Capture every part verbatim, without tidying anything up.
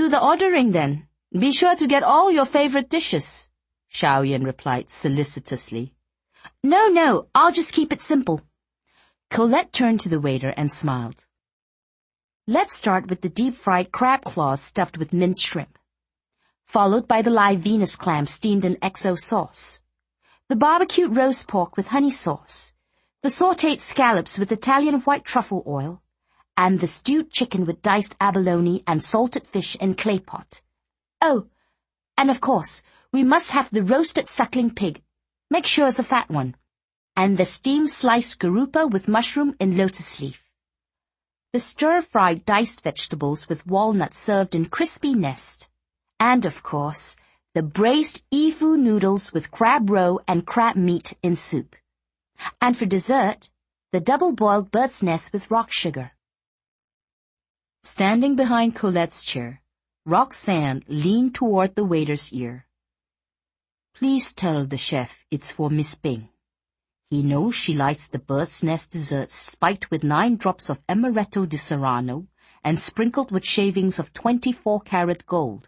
the ordering then. Be sure to get all your favorite dishes, Xiaoyan replied solicitously. No, no, I'll just keep it simple. Colette turned to the waiter and smiled. Let's start with the deep-fried crab claws stuffed with minced shrimp, followed by the live Venus clam steamed in X O sauce, the barbecued roast pork with honey sauce, the sautéed scallops with Italian white truffle oil, and the stewed chicken with diced abalone and salted fish in clay pot. Oh, and of course, we must have the roasted suckling pig. Make sure it's a fat one. And the steamed sliced garupa with mushroom in lotus leaf. The stir-fried diced vegetables with walnuts served in crispy nest. And of course, the braised ifu noodles with crab roe and crab meat in soup. And for dessert, the double-boiled bird's nest with rock sugar. Standing behind Colette's chair, Roxanne leaned toward the waiter's ear. Please tell the chef it's for Miss Bing. He knows she likes the bird's nest dessert spiked with nine drops of amaretto di Serrano and sprinkled with shavings of twenty-four karat gold.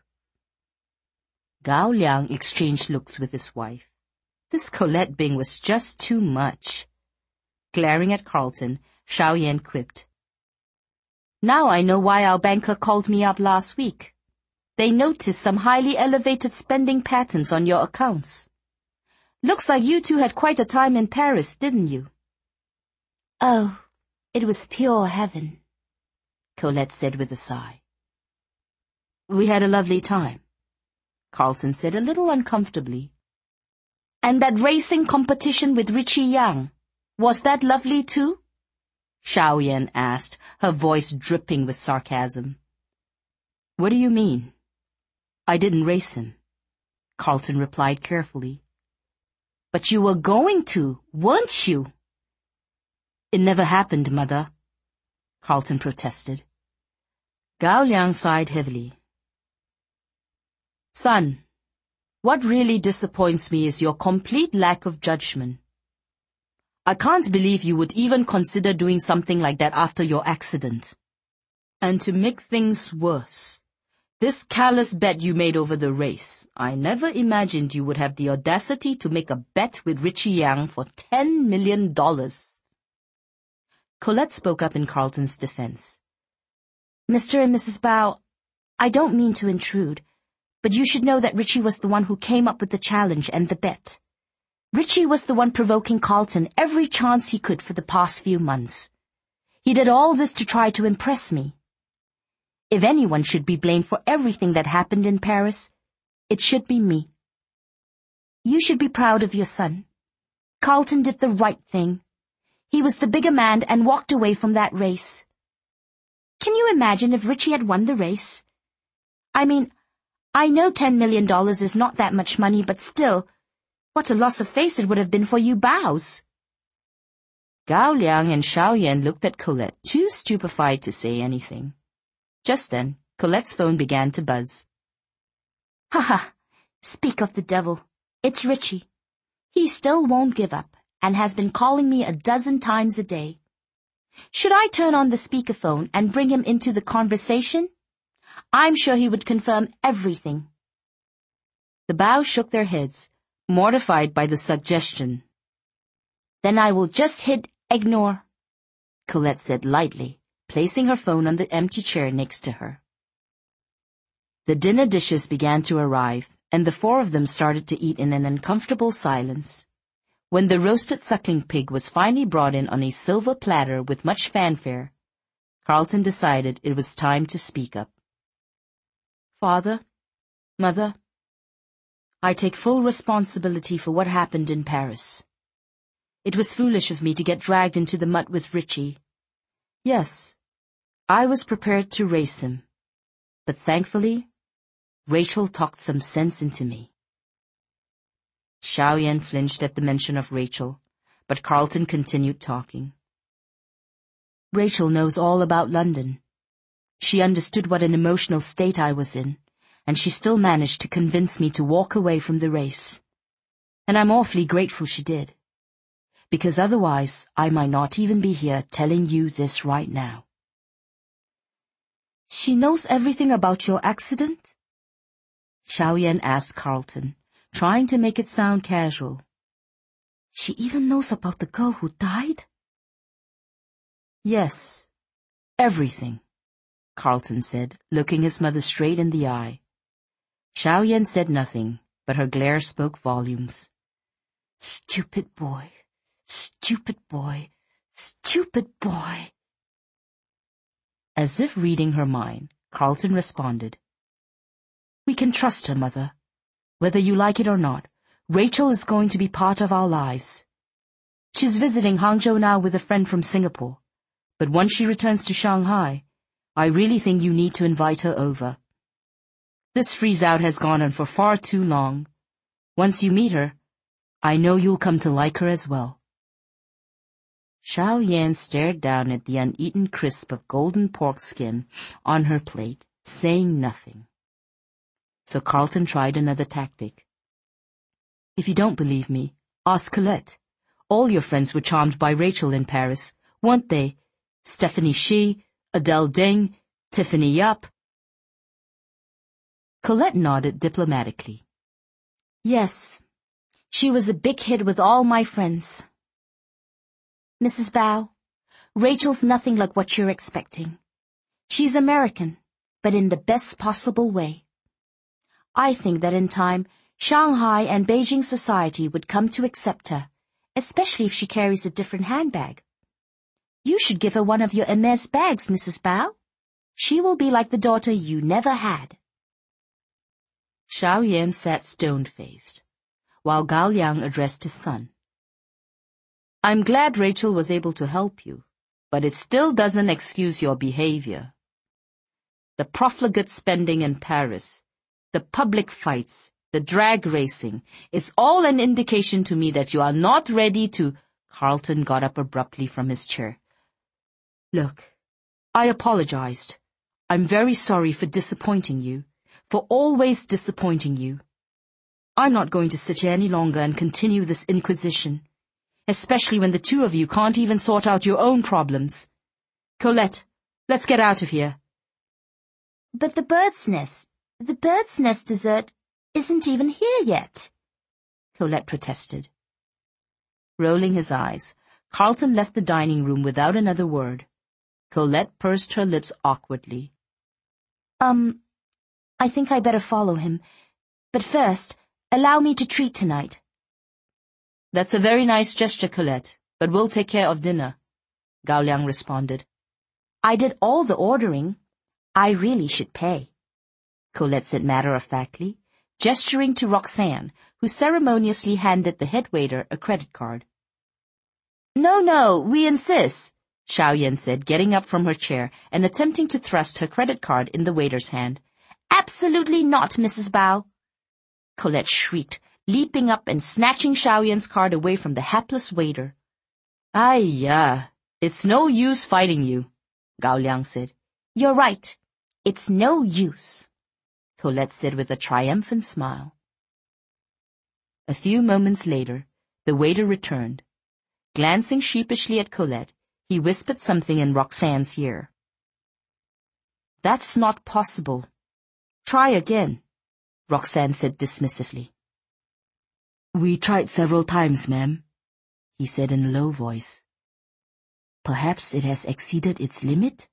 Gao Liang exchanged looks with his wife. This Colette Bing was just too much. Glaring at Carlton, Xiaoyan quipped. Now I know why our banker called me up last week. They noticed some highly elevated spending patterns on your accounts. Looks like you two had quite a time in Paris, didn't you? Oh, it was pure heaven, Colette said with a sigh. We had a lovely time, Carlton said a little uncomfortably. And that racing competition with Richie Yang, was that lovely too? Xiaoyan asked, her voice dripping with sarcasm. What do you mean? I didn't race him, Carlton replied carefully. But you were going to, weren't you? It never happened, Mother, Carlton protested. Gao Liang sighed heavily. Son, what really disappoints me is your complete lack of judgment. I can't believe you would even consider doing something like that after your accident. And to make things worse, this careless bet you made over the race, I never imagined you would have the audacity to make a bet with Richie Yang for ten million dollars. Colette spoke up in Carlton's defense. Mister and Missus Bao, I don't mean to intrude, but you should know that Richie was the one who came up with the challenge and the bet. Richie was the one provoking Carlton every chance he could for the past few months. He did all this to try to impress me. If anyone should be blamed for everything that happened in Paris, it should be me. You should be proud of your son. Carlton did the right thing. He was the bigger man and walked away from that race. Can you imagine if Richie had won the race? I mean, I know ten million dollars is not that much money, but still, what a loss of face it would have been for you Baos. Gao Liang and Xiaoyan looked at Colette, too stupefied to say anything. Just then, Colette's phone began to buzz. Ha ha! Speak of the devil. It's Richie. He still won't give up, and has been calling me a dozen times a day. Should I turn on the speakerphone and bring him into the conversation? I'm sure he would confirm everything. The Baos shook their heads, mortified by the suggestion. Then I will just hit ignore, Colette said lightly, placing her phone on the empty chair next to her. The dinner dishes began to arrive, and the four of them started to eat in an uncomfortable silence. When the roasted suckling pig was finally brought in on a silver platter with much fanfare, Carlton decided it was time to speak up. Father, Mother, I take full responsibility for what happened in Paris. It was foolish of me to get dragged into the mud with Richie. Yes, I was prepared to race him, but thankfully, Rachel talked some sense into me. Xiaoyan flinched at the mention of Rachel, but Carlton continued talking. Rachel knows all about London. She understood what an emotional state I was in, and she still managed to convince me to walk away from the race. And I'm awfully grateful she did, because otherwise I might not even be here telling you this right now. She knows everything about your accident? Xiaoyan asked Carlton, trying to make it sound casual. She even knows about the girl who died? Yes, everything, Carlton said, looking his mother straight in the eye. Xiaoyan said nothing, but her glare spoke volumes. Stupid boy, stupid boy, stupid boy. As if reading her mind, Carlton responded. We can trust her, Mother. Whether you like it or not, Rachel is going to be part of our lives. She's visiting Hangzhou now with a friend from Singapore, but once she returns to Shanghai, I really think you need to invite her over. This freeze-out has gone on for far too long. Once you meet her, I know you'll come to like her as well. Xiaoyan stared down at the uneaten crisp of golden pork skin on her plate, saying nothing. So Carlton tried another tactic. If you don't believe me, ask Colette. All your friends were charmed by Rachel in Paris, weren't they? Stephanie Shi, Adele Ding, Tiffany Yap. Colette nodded diplomatically. Yes, she was a big hit with all my friends. Missus Bao, Rachel's nothing like what you're expecting. She's American, but in the best possible way. I think that in time, Shanghai and Beijing society would come to accept her, especially if she carries a different handbag. You should give her one of your Hermès bags, Missus Bao. She will be like the daughter you never had. Xiaoyan sat stone-faced, while Gao Liang addressed his son. I'm glad Rachel was able to help you, but it still doesn't excuse your behavior. The profligate spending in Paris, the public fights, the drag racing, it's all an indication to me that you are not ready to... Carlton got up abruptly from his chair. Look, I apologized. I'm very sorry for disappointing you, for always disappointing you. I'm not going to sit here any longer and continue this inquisition, especially when the two of you can't even sort out your own problems. Colette, let's get out of here. But the bird's nest, the bird's nest dessert isn't even here yet, Colette protested. Rolling his eyes, Carlton left the dining room without another word. Colette pursed her lips awkwardly. Um, I think I better follow him, but first, allow me to treat tonight. That's a very nice gesture, Colette, but we'll take care of dinner, Gao Liang responded. I did all the ordering. I really should pay, Colette said matter-of-factly, gesturing to Roxanne, who ceremoniously handed the head waiter a credit card. No, no, we insist, Xiaoyan said, getting up from her chair and attempting to thrust her credit card in the waiter's hand. Absolutely not, Missus Bao, Colette shrieked, leaping up and snatching Xiaoyan's card away from the hapless waiter. Ay, ya, it's no use fighting you, Gao Liang said. You're right. It's no use, Colette said with a triumphant smile. A few moments later, the waiter returned. Glancing sheepishly at Colette, he whispered something in Roxanne's ear. That's not possible. Try again, Roxanne said dismissively. We tried several times, ma'am, he said in a low voice. Perhaps it has exceeded its limit?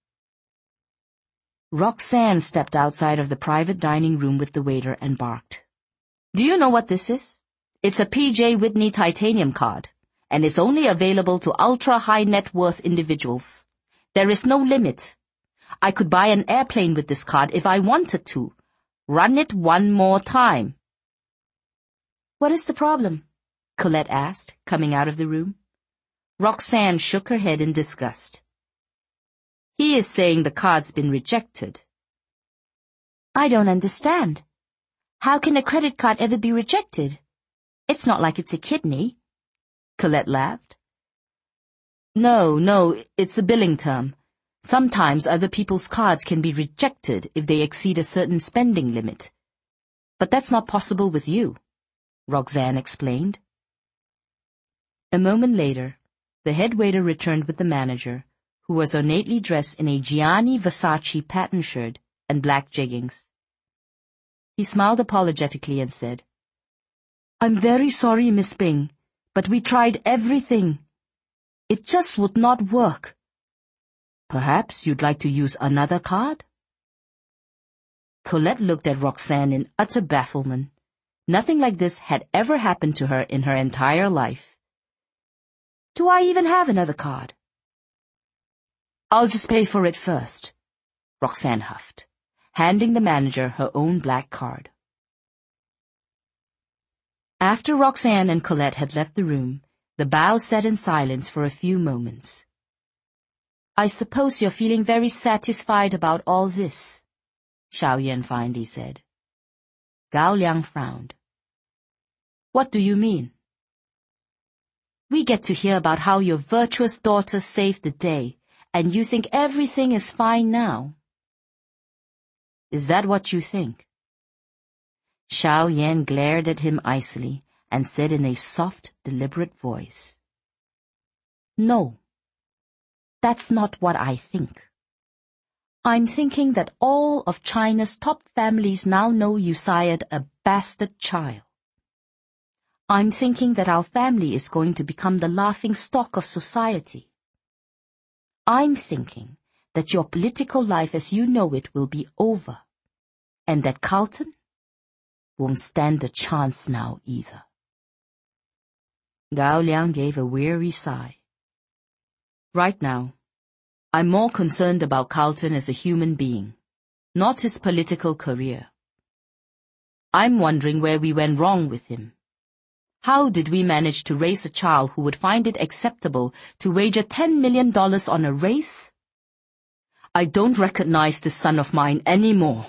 Roxanne stepped outside of the private dining room with the waiter and barked. Do you know what this is? It's a P J Whitney titanium card, and it's only available to ultra-high net worth individuals. There is no limit. I could buy an airplane with this card if I wanted to. Run it one more time. What is the problem? Colette asked, coming out of the room. Roxanne shook her head in disgust. He is saying the card's been rejected. I don't understand. How can a credit card ever be rejected? It's not like it's a kidney. Colette laughed. No, no, it's a billing term. Sometimes other people's cards can be rejected if they exceed a certain spending limit. But that's not possible with you, Roxanne explained. A moment later, the head waiter returned with the manager, who was ornately dressed in a Gianni Versace pattern shirt and black jeggings. He smiled apologetically and said, "I'm very sorry, Miss Bing, but we tried everything. It just would not work. Perhaps you'd like to use another card?" Colette looked at Roxanne in utter bafflement. Nothing like this had ever happened to her in her entire life. "Do I even have another card?" "I'll just pay for it first," Roxanne huffed, handing the manager her own black card. After Roxanne and Colette had left the room, the Bao sat in silence for a few moments. "I suppose you're feeling very satisfied about all this," Xiaoyan finally said. Gao Liang frowned. "What do you mean?" "We get to hear about how your virtuous daughter saved the day, and you think everything is fine now." "Is that what you think?" Xiaoyan glared at him icily and said in a soft, deliberate voice, "No, that's not what I think. I'm thinking that all of China's top families now know you sired a bastard child. I'm thinking that our family is going to become the laughing stock of society. I'm thinking that your political life as you know it will be over, and that Carlton won't stand a chance now either." Gao Liang gave a weary sigh. "Right now, I'm more concerned about Carlton as a human being, not his political career. I'm wondering where we went wrong with him. How did we manage to raise a child who would find it acceptable to wager ten million dollars on a race? I don't recognize this son of mine anymore."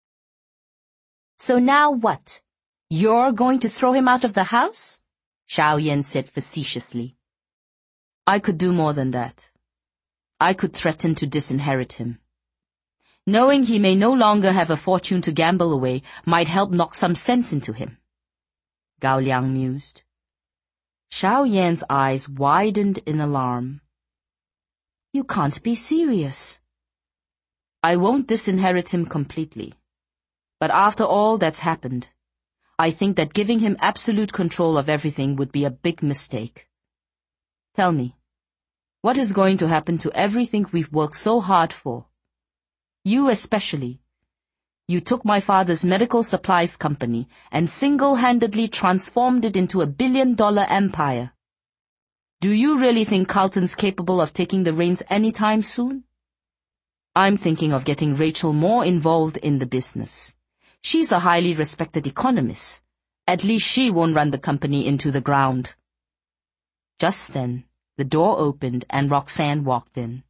"So now what? You're going to throw him out of the house?" Xiaoyan said facetiously. "I could do more than that. I could threaten to disinherit him. Knowing he may no longer have a fortune to gamble away might help knock some sense into him," Gao Liang mused. Xiaoyan's eyes widened in alarm. "You can't be serious." "I won't disinherit him completely. But after all that's happened, I think that giving him absolute control of everything would be a big mistake. Tell me, what is going to happen to everything we've worked so hard for? You especially. You took my father's medical supplies company and single-handedly transformed it into a billion-dollar empire. Do you really think Carlton's capable of taking the reins anytime soon? I'm thinking of getting Rachel more involved in the business. She's a highly respected economist. At least she won't run the company into the ground." Just then, the door opened and Roxanne walked in.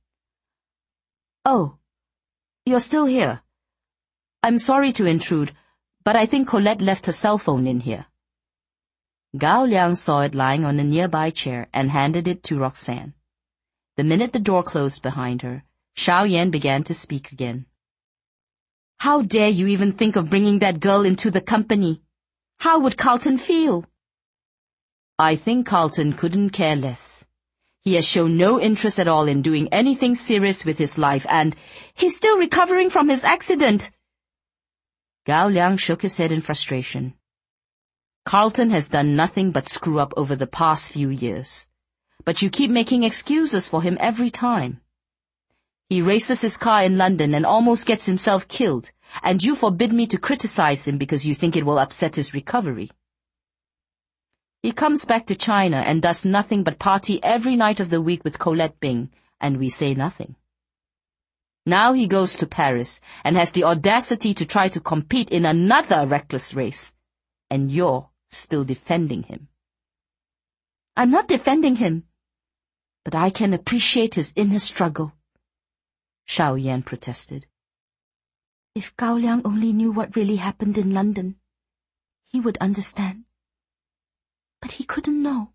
"Oh, you're still here. I'm sorry to intrude, but I think Colette left her cell phone in here." Gao Liang saw it lying on a nearby chair and handed it to Roxanne. The minute the door closed behind her, Xiaoyan began to speak again. "How dare you even think of bringing that girl into the company? How would Carlton feel?" "I think Carlton couldn't care less. He has shown no interest at all in doing anything serious with his life, and he's still recovering from his accident." Gao Liang shook his head in frustration. "Carlton has done nothing but screw up over the past few years. But you keep making excuses for him every time. He races his car in London and almost gets himself killed, and you forbid me to criticize him because you think it will upset his recovery. He comes back to China and does nothing but party every night of the week with Colette Bing, and we say nothing. Now he goes to Paris and has the audacity to try to compete in another reckless race, and you're still defending him." "I'm not defending him, but I can appreciate his inner struggle," Xiaoyan protested. "If Gao Liang only knew what really happened in London, he would understand. But he couldn't know."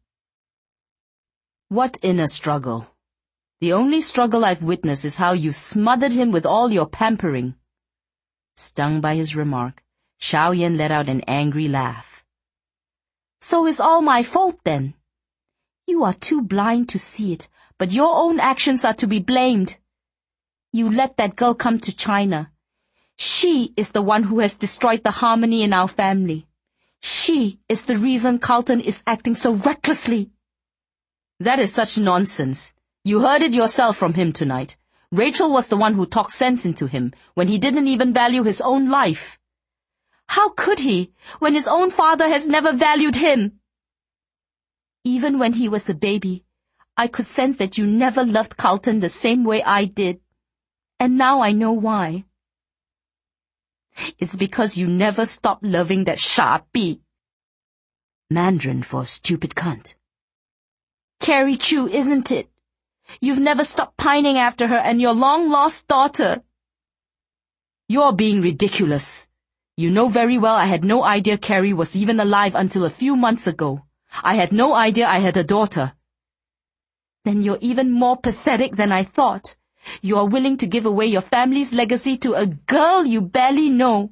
"What inner struggle? The only struggle I've witnessed is how you smothered him with all your pampering." Stung by his remark, Xiaoyan let out an angry laugh. "So it's all my fault then. You are too blind to see it, but your own actions are to be blamed. You let that girl come to China. She is the one who has destroyed the harmony in our family. She is the reason Carlton is acting so recklessly. That is such nonsense. You heard it yourself from him tonight. Rachel was the one who talked sense into him when he didn't even value his own life. How could he, when his own father has never valued him? Even when he was a baby, I could sense that you never loved Carlton the same way I did. And now I know why. It's because you never stopped loving that sharpie. Mandarin for a stupid cunt. Carrie Chu, isn't it? You've never stopped pining after her and your long-lost daughter. You're being ridiculous. You know very well I had no idea Carrie was even alive until a few months ago. I had no idea I had a daughter. Then you're even more pathetic than I thought. You are willing to give away your family's legacy to a girl you barely know.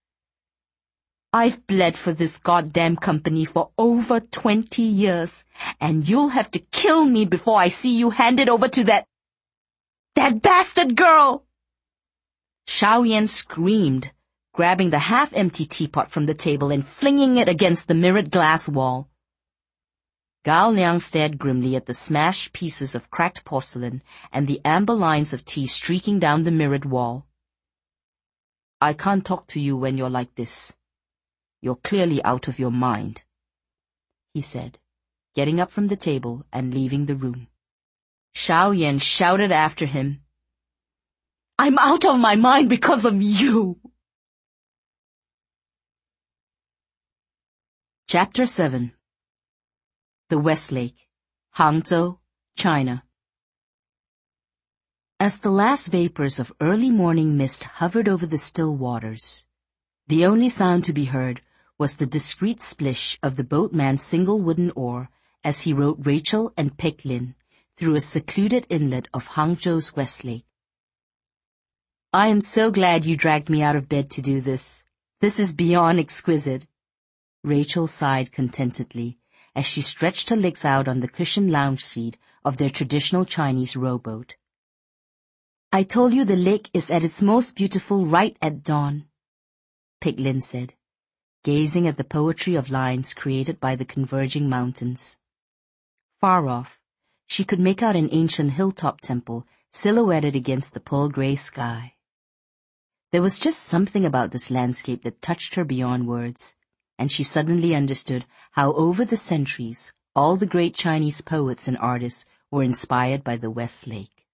I've bled for this goddamn company for over twenty years, and you'll have to kill me before I see you hand it over to that... that bastard girl! Xiaoyan screamed, grabbing the half-empty teapot from the table and flinging it against the mirrored glass wall. Gao Liang stared grimly at the smashed pieces of cracked porcelain and the amber lines of tea streaking down the mirrored wall. I can't talk to you when you're like this. You're clearly out of your mind, he said, getting up from the table and leaving the room. Xiaoyan shouted after him, I'm out of my mind because of you! Chapter seven. The Westlake, Hangzhou, China. As the last vapors of early morning mist hovered over the still waters, the only sound to be heard was the discreet splish of the boatman's single wooden oar as he rowed Rachel and Peck Lin through a secluded inlet of Hangzhou's Westlake. I am so glad you dragged me out of bed to do this. This is beyond exquisite. Rachel sighed contentedly as she stretched her legs out on the cushioned lounge seat of their traditional Chinese rowboat. I told you the lake is at its most beautiful right at dawn, Peck Lin said, gazing at the poetry of lines created by the converging mountains. Far off, she could make out an ancient hilltop temple silhouetted against the pearl-gray sky. There was just something about this landscape that touched her beyond words, and she suddenly understood how over the centuries all the great Chinese poets and artists were inspired by the West Lake.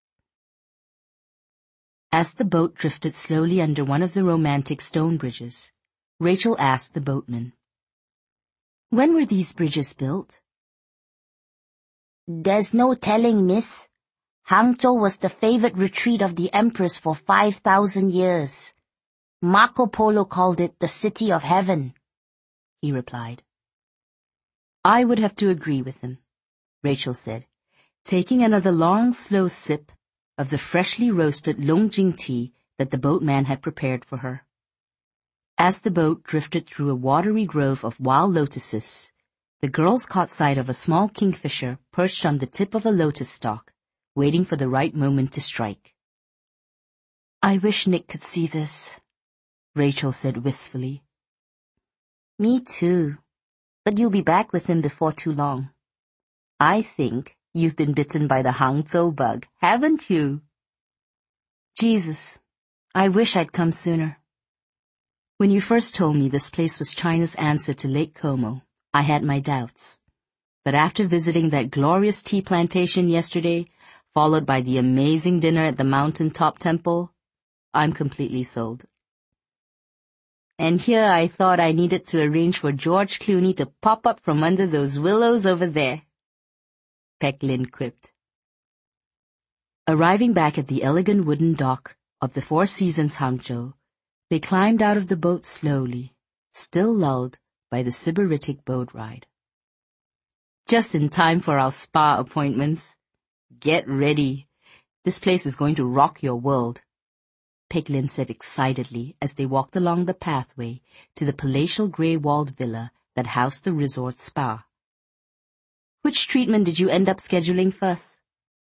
As the boat drifted slowly under one of the romantic stone bridges, Rachel asked the boatman, When were these bridges built? There's no telling, miss. Hangzhou was the favorite retreat of the empress for five thousand years. Marco Polo called it the City of Heaven, he replied. I would have to agree with him, Rachel said, taking another long, slow sip of the freshly roasted Longjing tea that the boatman had prepared for her. As the boat drifted through a watery grove of wild lotuses, the girls caught sight of a small kingfisher perched on the tip of a lotus stalk, waiting for the right moment to strike. I wish Nick could see this, Rachel said wistfully. Me too, but you'll be back with him before too long. I think you've been bitten by the Hangzhou bug, haven't you? Jesus, I wish I'd come sooner. When you first told me this place was China's answer to Lake Como, I had my doubts. But after visiting that glorious tea plantation yesterday, followed by the amazing dinner at the mountaintop temple, I'm completely sold. And here I thought I needed to arrange for George Clooney to pop up from under those willows over there, Peck Lin quipped. Arriving back at the elegant wooden dock of the Four Seasons Hangzhou, they climbed out of the boat slowly, still lulled by the sybaritic boat ride. Just in time for our spa appointments. Get ready. This place is going to rock your world, Peck Lin said excitedly as they walked along the pathway to the palatial grey-walled villa that housed the resort spa. Which treatment did you end up scheduling first?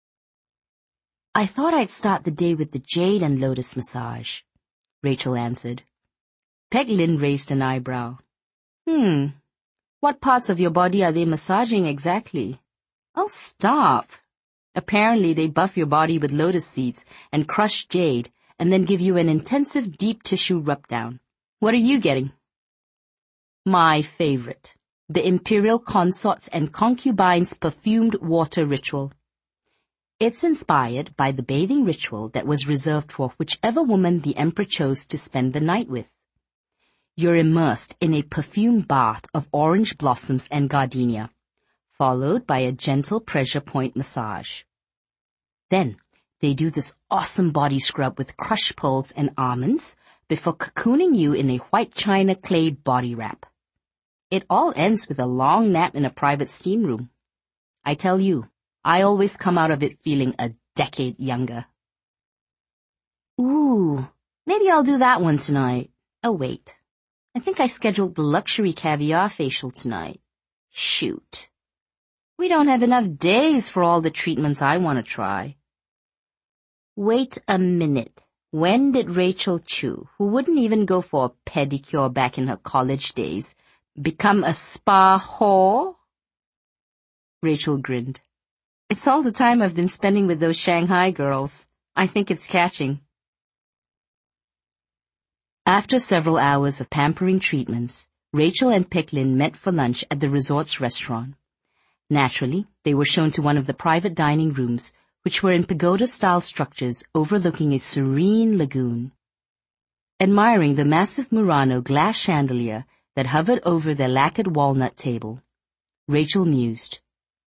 I thought I'd start the day with the jade and lotus massage, Rachel answered. Peg Lin raised an eyebrow. Hmm, what parts of your body are they massaging exactly? Oh, stop. Apparently they buff your body with lotus seeds and crushed jade and then give you an intensive deep tissue rub-down. What are you getting? My favorite, the imperial consorts and concubines perfumed water ritual. It's inspired by the bathing ritual that was reserved for whichever woman the emperor chose to spend the night with. You're immersed in a perfumed bath of orange blossoms and gardenia, followed by a gentle pressure point massage. Then, they do this awesome body scrub with crushed pearls and almonds before cocooning you in a white china clay body wrap. It all ends with a long nap in a private steam room. I tell you, I always come out of it feeling a decade younger. Ooh, maybe I'll do that one tonight. Oh, wait. I think I scheduled the luxury caviar facial tonight. Shoot. We don't have enough days for all the treatments I want to try. Wait a minute. When did Rachel Chu, who wouldn't even go for a pedicure back in her college days, become a spa whore? Rachel grinned. It's all the time I've been spending with those Shanghai girls. I think it's catching. After several hours of pampering treatments, Rachel and Peg Lin met for lunch at the resort's restaurant. Naturally, they were shown to one of the private dining rooms, which were in pagoda-style structures overlooking a serene lagoon. Admiring the massive Murano glass chandelier that hovered over their lacquered walnut table, Rachel mused.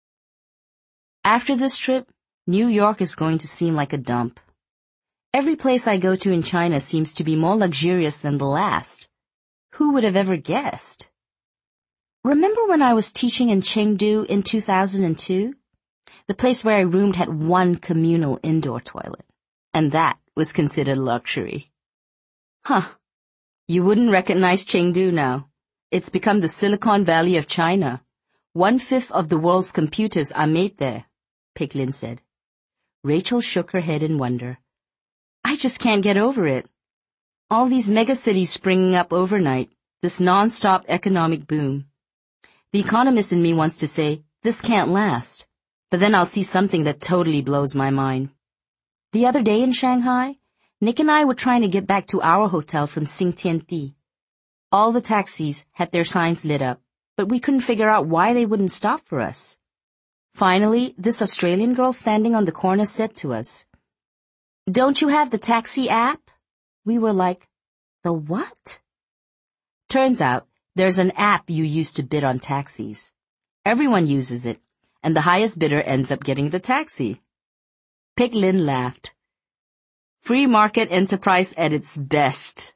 After this trip, New York is going to seem like a dump. Every place I go to in China seems to be more luxurious than the last. Who would have ever guessed? Remember when I was teaching in Chengdu in two thousand two? The place where I roomed had one communal indoor toilet, and that was considered luxury. Huh. You wouldn't recognize Chengdu now. It's become the Silicon Valley of China. One-fifth of the world's computers are made there, Peg Lin said. Rachel shook her head in wonder. I just can't get over it. All these megacities springing up overnight, this non-stop economic boom. The economist in me wants to say, this can't last, but then I'll see something that totally blows my mind. The other day in Shanghai, Nick and I were trying to get back to our hotel from Xingtiandi. All the taxis had their signs lit up, but we couldn't figure out why they wouldn't stop for us. Finally, this Australian girl standing on the corner said to us, Don't you have the taxi app? We were like, the what? Turns out, there's an app you use to bid on taxis. Everyone uses it, and the highest bidder ends up getting the taxi. Peg Lin laughed. Free market enterprise at its best.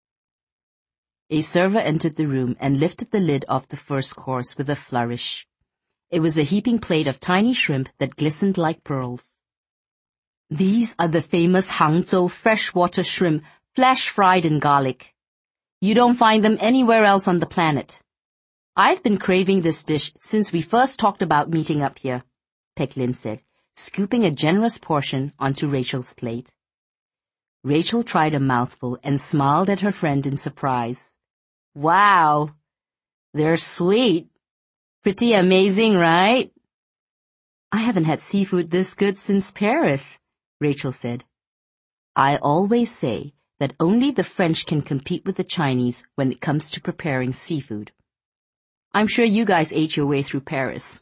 A server entered the room and lifted the lid off the first course with a flourish. It was a heaping plate of tiny shrimp that glistened like pearls. These are the famous Hangzhou freshwater shrimp, flash-fried in garlic. You don't find them anywhere else on the planet. I've been craving this dish since we first talked about meeting up here, Peg Lin said, scooping a generous portion onto Rachel's plate. Rachel tried a mouthful and smiled at her friend in surprise. Wow, they're sweet. Pretty amazing, right? I haven't had seafood this good since Paris, Rachel said. I always say that only the French can compete with the Chinese when it comes to preparing seafood. I'm sure you guys ate your way through Paris.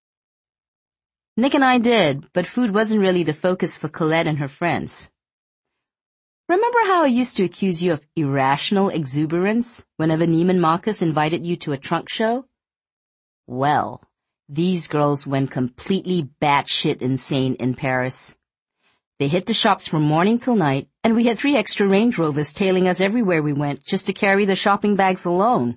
Nick and I did, but food wasn't really the focus for Colette and her friends. Remember how I used to accuse you of irrational exuberance whenever Neiman Marcus invited you to a trunk show? Well, these girls went completely batshit insane in Paris. They hit the shops from morning till night, and we had three extra Range Rovers tailing us everywhere we went just to carry the shopping bags alone.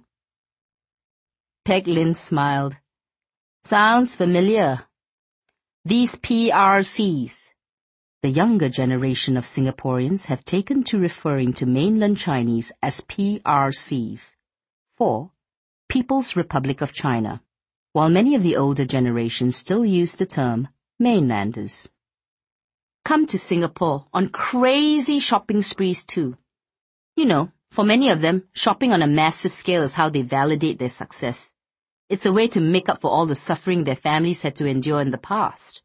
Peg Lin smiled. Sounds familiar. These P R Cs. The younger generation of Singaporeans have taken to referring to mainland Chinese as P R Cs, for People's Republic of China. while many of the older generations still use the term mainlanders. Come to Singapore on crazy shopping sprees too. You know, for many of them, shopping on a massive scale is how they validate their success. It's a way to make up for all the suffering their families had to endure in the past.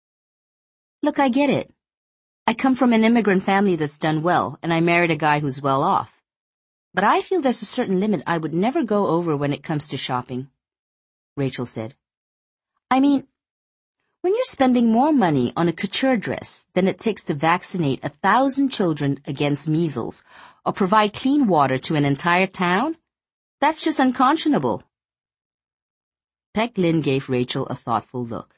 Look, I get it. I come from an immigrant family that's done well, and I married a guy who's well off. But I feel there's a certain limit I would never go over when it comes to shopping, Rachel said. I mean, when you're spending more money on a couture dress than it takes to vaccinate a thousand children against measles or provide clean water to an entire town, that's just unconscionable. Peck Lin gave Rachel a thoughtful look.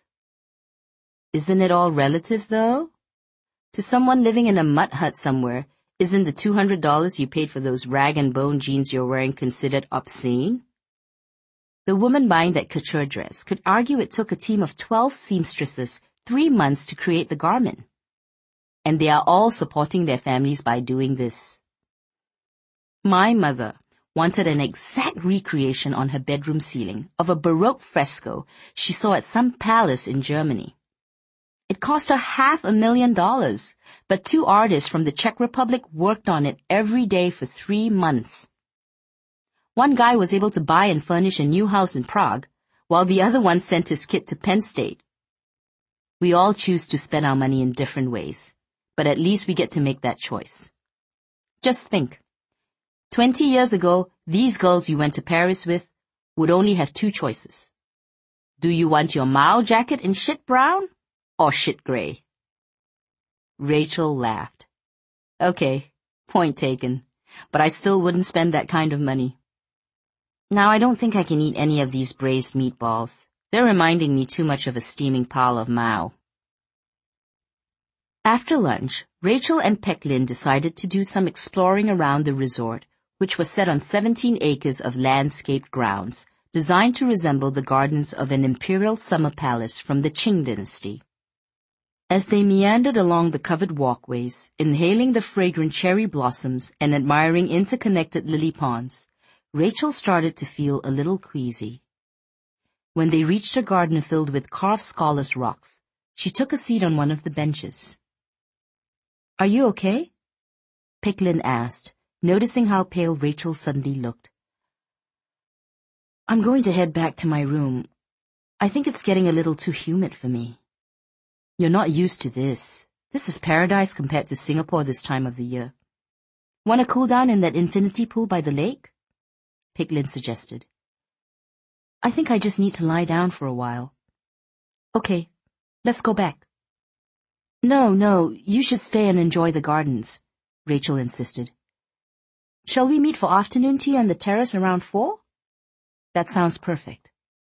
Isn't it all relative, though? To someone living in a mud hut somewhere, isn't the two hundred dollars you paid for those rag-and-bone jeans you're wearing considered obscene? The woman buying that couture dress could argue it took a team of twelve seamstresses three months to create the garment. And they are all supporting their families by doing this. My mother wanted an exact recreation on her bedroom ceiling of a Baroque fresco she saw at some palace in Germany. It cost her half a million dollars, but two artists from the Czech Republic worked on it every day for three months. One guy was able to buy and furnish a new house in Prague, while the other one sent his kid to Penn State. We all choose to spend our money in different ways, but at least we get to make that choice. Just think. Twenty years ago, these girls you went to Paris with would only have two choices. Do you want your Mao jacket in shit brown or shit gray? Rachel laughed. Okay, point taken, but I still wouldn't spend that kind of money. Now I don't think I can eat any of these braised meatballs. They're reminding me too much of a steaming pile of Mao. After lunch, Rachel and Peck Lin decided to do some exploring around the resort, which was set on seventeen acres of landscaped grounds, designed to resemble the gardens of an imperial summer palace from the Qing dynasty. As they meandered along the covered walkways, inhaling the fragrant cherry blossoms and admiring interconnected lily ponds, Rachel started to feel a little queasy. When they reached a garden filled with carved scarlet rocks, she took a seat on one of the benches. Are you okay? Peck Lin asked, noticing how pale Rachel suddenly looked. I'm going to head back to my room. I think it's getting a little too humid for me. You're not used to this. This is paradise compared to Singapore this time of the year. Want to cool down in that infinity pool by the lake? Peck Lin suggested. I think I just need to lie down for a while. Okay, let's go back. No, no, you should stay and enjoy the gardens, Rachel insisted. Shall we meet for afternoon tea on the terrace around four? That sounds perfect.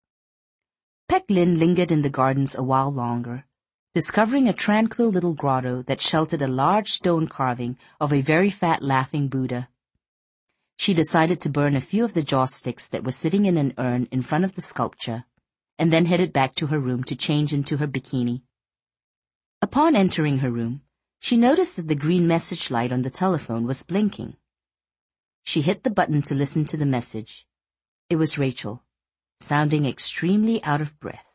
Peck Lin lingered in the gardens a while longer, discovering a tranquil little grotto that sheltered a large stone carving of a very fat laughing Buddha. She decided to burn a few of the joss sticks that were sitting in an urn in front of the sculpture, and then headed back to her room to change into her bikini. Upon entering her room, she noticed that the green message light on the telephone was blinking. She hit the button to listen to the message. It was Rachel, sounding extremely out of breath.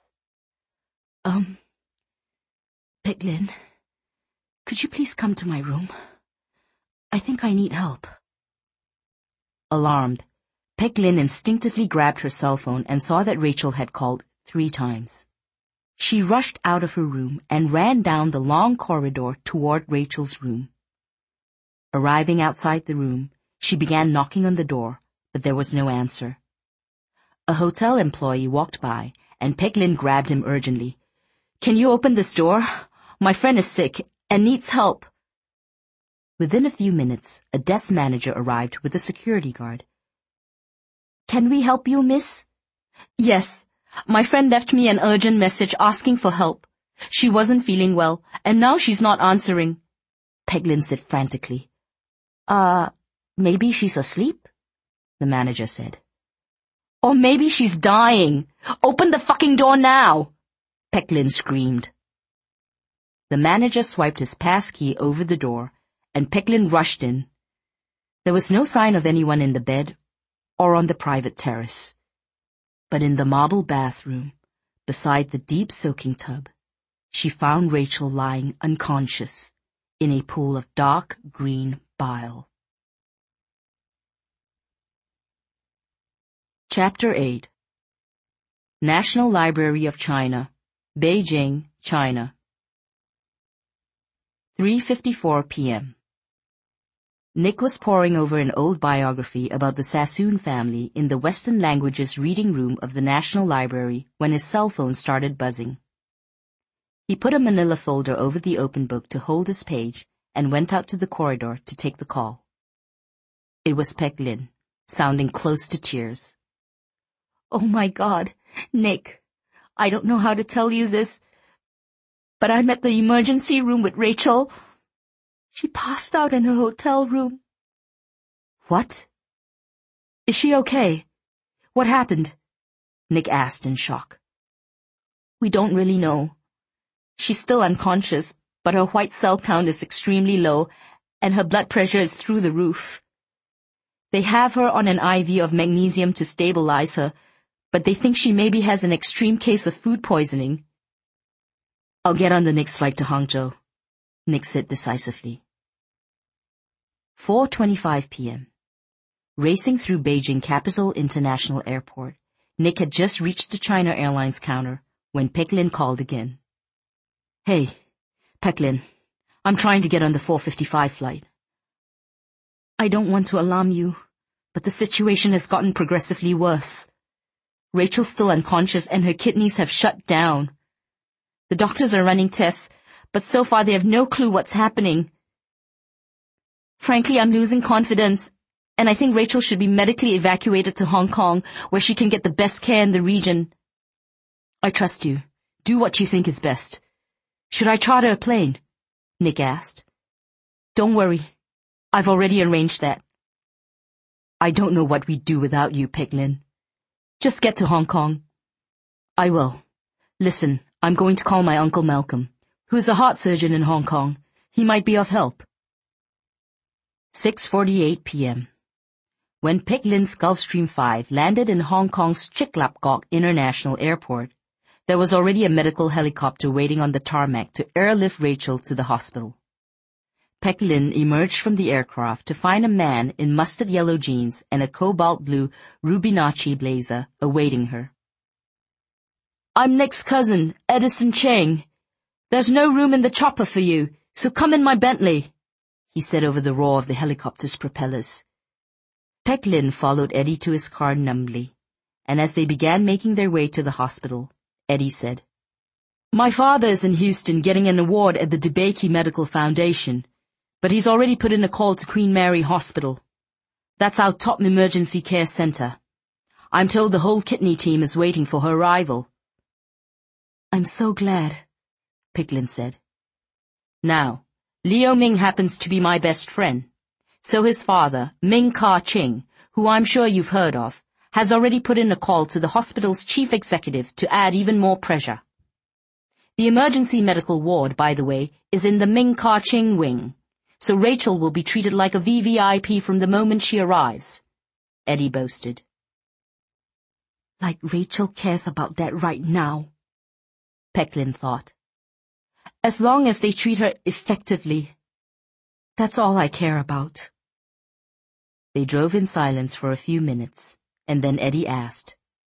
Um, Peck Lin, could you please come to my room? I think I need help. Alarmed, Peck Lin instinctively grabbed her cell phone and saw that Rachel had called three times. She rushed out of her room and ran down the long corridor toward Rachel's room. Arriving outside the room, she began knocking on the door, but there was no answer. A hotel employee walked by, and Peck Lin grabbed him urgently. Can you open this door? My friend is sick and needs help. Within a few minutes, a desk manager arrived with a security guard. Can we help you, miss? Yes. My friend left me an urgent message asking for help. She wasn't feeling well, and now she's not answering, Peck Lin said frantically. Uh, maybe she's asleep? The manager said. Or maybe she's dying. Open the fucking door now, Peck Lin screamed. The manager swiped his pass key over the door, and Peck Lin rushed in. There was no sign of anyone in the bed or on the private terrace. But in the marble bathroom, beside the deep soaking tub, she found Rachel lying unconscious in a pool of dark green bile. Chapter eight. National Library of China, Beijing, China. three fifty-four p m Nick was poring over an old biography about the Sassoon family in the Western Languages reading room of the National Library when his cell phone started buzzing. He put a manila folder over the open book to hold his page and went out to the corridor to take the call. It was Pek Lin, sounding close to tears. Oh my God, Nick, I don't know how to tell you this, but I'm at the emergency room with Rachel. She passed out in her hotel room. What? Is she okay? What happened? Nick asked in shock. We don't really know. She's still unconscious, but her white cell count is extremely low, and her blood pressure is through the roof. They have her on an I V of magnesium to stabilize her, but they think she maybe has an extreme case of food poisoning. I'll get on the next flight to Hangzhou, Nick said decisively. four twenty-five p m Racing through Beijing Capital International Airport, Nick had just reached the China Airlines counter when Pek Lin called again. Hey, Pek Lin, I'm trying to get on the four fifty-five flight. I don't want to alarm you, but the situation has gotten progressively worse. Rachel's still unconscious and her kidneys have shut down. The doctors are running tests, but so far they have no clue what's happening. Frankly, I'm losing confidence, and I think Rachel should be medically evacuated to Hong Kong, where she can get the best care in the region. I trust you. Do what you think is best. Should I charter a plane? Nick asked. Don't worry. I've already arranged that. I don't know what we'd do without you, Pek Lin. Just get to Hong Kong. I will. Listen, I'm going to call my Uncle Malcolm, who's a heart surgeon in Hong Kong. He might be of help. six forty-eight p m When Pek Lin's Gulfstream five landed in Hong Kong's Chik Lap Kok International Airport, there was already a medical helicopter waiting on the tarmac to airlift Rachel to the hospital. Pek Lin emerged from the aircraft to find a man in mustard yellow jeans and a cobalt blue Rubinacci blazer awaiting her. I'm Nick's cousin, Edison Cheng. There's no room in the chopper for you, so come in my Bentley, he said over the roar of the helicopter's propellers. Pek Lin followed Eddie to his car numbly, and as they began making their way to the hospital, Eddie said, My father is in Houston getting an award at the DeBakey Medical Foundation, but he's already put in a call to Queen Mary Hospital. That's our top emergency care center. I'm told the whole kidney team is waiting for her arrival. I'm so glad, Pek Lin said. Now, Liu Ming happens to be my best friend. So his father, Ming Ka-ching, who I'm sure you've heard of, has already put in a call to the hospital's chief executive to add even more pressure. The emergency medical ward, by the way, is in the Ming Ka-ching wing, so Rachel will be treated like a V V I P from the moment she arrives, Eddie boasted. Like Rachel cares about that right now, Pek Lin thought. As long as they treat her effectively, that's all I care about. They drove in silence for a few minutes, and then Eddie asked,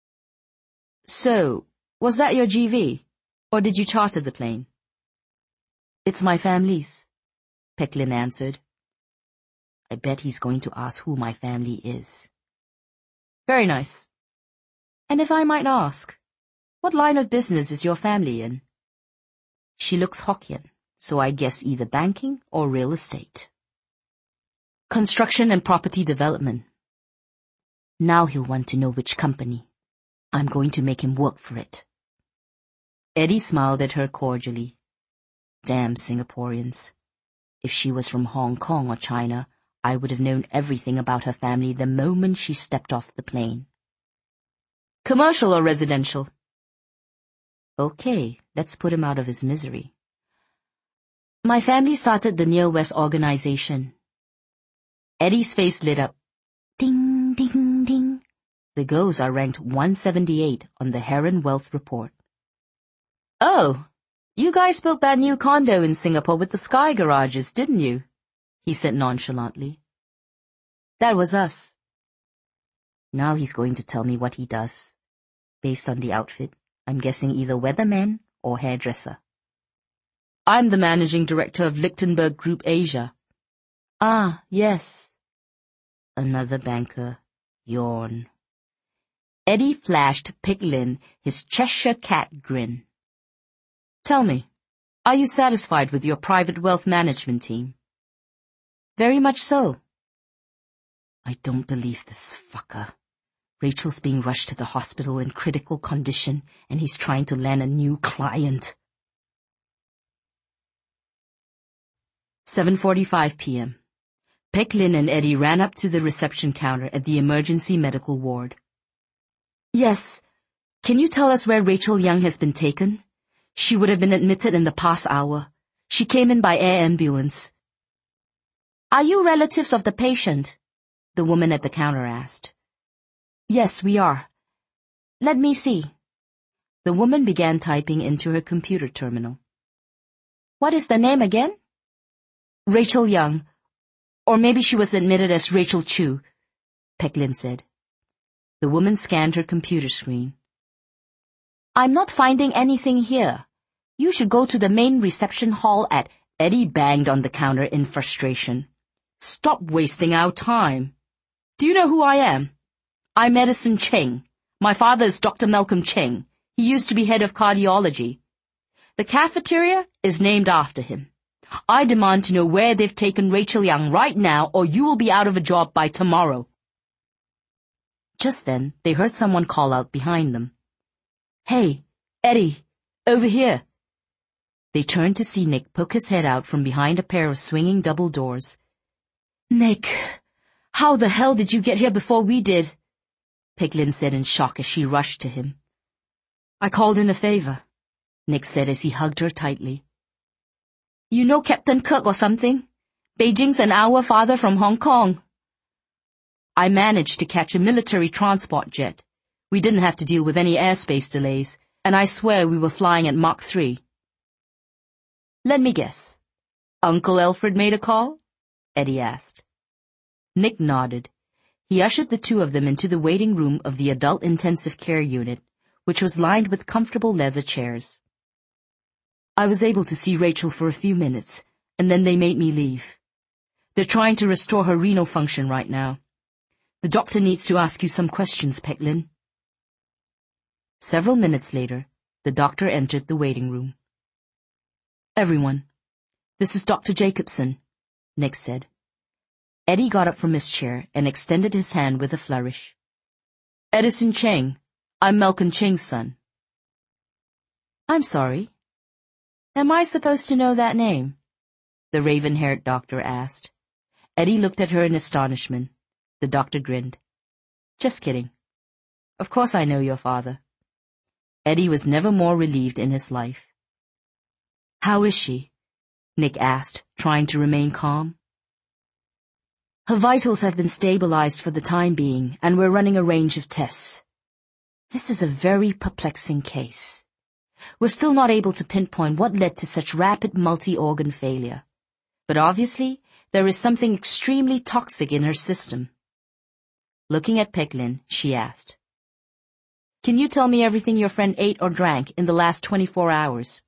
So, was that your G V, or did you charter the plane? It's my family's, Pek Lin answered. I bet he's going to ask who my family is. Very nice. And if I might ask, what line of business is your family in? She looks Hokkien, so I guess either banking or real estate. Construction and property development. Now he'll want to know which company. I'm going to make him work for it. Eddie smiled at her cordially. Damn Singaporeans. If she was from Hong Kong or China, I would have known everything about her family the moment she stepped off the plane. Commercial or residential? Okay, let's put him out of his misery. My family started the Near West organization. Eddie's face lit up. Ding, ding, ding. The Goes are ranked one seventy-eight on the Heron Wealth Report. Oh, you guys built that new condo in Singapore with the sky garages, didn't you? He said nonchalantly. That was us. Now he's going to tell me what he does. Based on the outfit, I'm guessing either weatherman or hairdresser. I'm the managing director of Lichtenberg Group Asia. Ah, yes. Another banker. Yawn. Eddie flashed Picklin his Cheshire cat grin. Tell me, are you satisfied with your private wealth management team? Very much so. I don't believe this fucker. Rachel's being rushed to the hospital in critical condition, and he's trying to land a new client. seven forty-five p.m. Picklin and Eddie ran up to the reception counter at the emergency medical ward. Yes, can you tell us where Rachel Young has been taken? She would have been admitted in the past hour. She came in by air ambulance. Are you relatives of the patient? The woman at the counter asked. Yes, we are. Let me see. The woman began typing into her computer terminal. What is the name again? Rachel Young. Or maybe she was admitted as Rachel Chu, Picklin said. The woman scanned her computer screen. I'm not finding anything here. You should go to the main reception hall at... Eddie banged on the counter in frustration. Stop wasting our time. Do you know who I am? I'm Edison Cheng. My father is Doctor Malcolm Cheng. He used to be head of cardiology. The cafeteria is named after him. I demand to know where they've taken Rachel Young right now, or you will be out of a job by tomorrow. Just then, they heard someone call out behind them. Hey, Eddie, over here. They turned to see Nick poke his head out from behind a pair of swinging double doors. Nick, how the hell did you get here before we did? Picklin said in shock as she rushed to him. I called in a favor, Nick said as he hugged her tightly. You know Captain Kirk or something? Beijing's an hour farther from Hong Kong. I managed to catch a military transport jet. We didn't have to deal with any airspace delays, and I swear we were flying at Mach three. Let me guess. Uncle Alfred made a call? Eddie asked. Nick nodded. He ushered the two of them into the waiting room of the adult intensive care unit, which was lined with comfortable leather chairs. I was able to see Rachel for a few minutes, and then they made me leave. They're trying to restore her renal function right now. The doctor needs to ask you some questions, Picklin. Several minutes later, the doctor entered the waiting room. Everyone, this is Doctor Jacobson, Nick said. Eddie got up from his chair and extended his hand with a flourish. Edison Cheng, I'm Malcolm Cheng's son. I'm sorry. Am I supposed to know that name? The raven-haired doctor asked. Eddie looked at her in astonishment. The doctor grinned. Just kidding. Of course I know your father. Eddie was never more relieved in his life. How is she? Nick asked, trying to remain calm. Her vitals have been stabilized for the time being, and we're running a range of tests. This is a very perplexing case. We're still not able to pinpoint what led to such rapid multi-organ failure. But obviously, there is something extremely toxic in her system. Looking at Picklin, she asked, Can you tell me everything your friend ate or drank in the last twenty-four hours?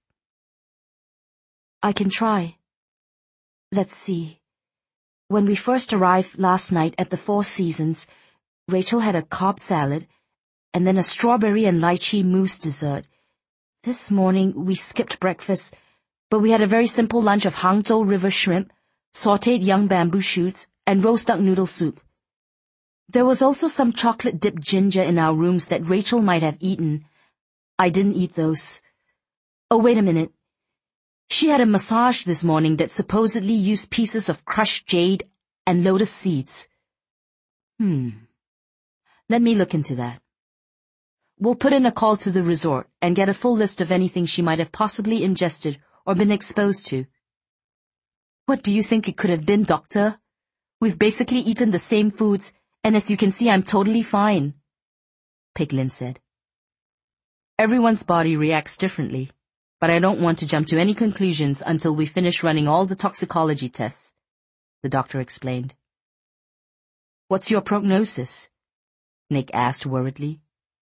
I can try. Let's see. When we first arrived last night at the Four Seasons, Rachel had a Cobb salad, and then a strawberry and lychee mousse dessert. This morning, we skipped breakfast, but we had a very simple lunch of Hangzhou River shrimp, sautéed young bamboo shoots, and roast duck noodle soup. There was also some chocolate-dipped ginger in our rooms that Rachel might have eaten. I didn't eat those. Oh, wait a minute. She had a massage this morning that supposedly used pieces of crushed jade and lotus seeds. Hmm. Let me look into that. We'll put in a call to the resort and get a full list of anything she might have possibly ingested or been exposed to. What do you think it could have been, Doctor? We've basically eaten the same foods, and as you can see, I'm totally fine. Peglin said. Everyone's body reacts differently, but I don't want to jump to any conclusions until we finish running all the toxicology tests, the doctor explained. What's your prognosis? Nick asked worriedly.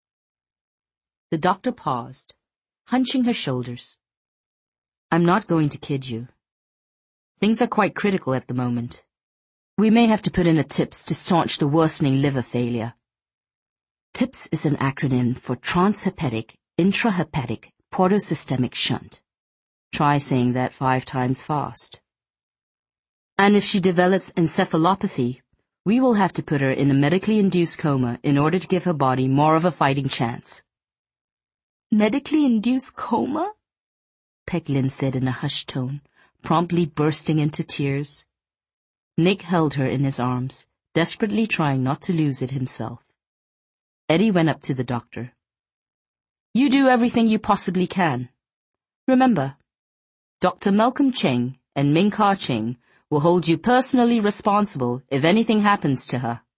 The doctor paused, hunching her shoulders. I'm not going to kid you. Things are quite critical at the moment. We may have to put in a T I P S to staunch the worsening liver failure. T I P S is an acronym for transhepatic, intrahepatic, portosystemic shunt. Try saying that five times fast. And if she develops encephalopathy, we will have to put her in a medically induced coma in order to give her body more of a fighting chance. Medically induced coma? Peglin said in a hushed tone, promptly bursting into tears. Nick held her in his arms, desperately trying not to lose it himself. Eddie went up to the doctor. You do everything you possibly can. Remember, Doctor Malcolm Cheng and Ming-Ka Cheng will hold you personally responsible if anything happens to her.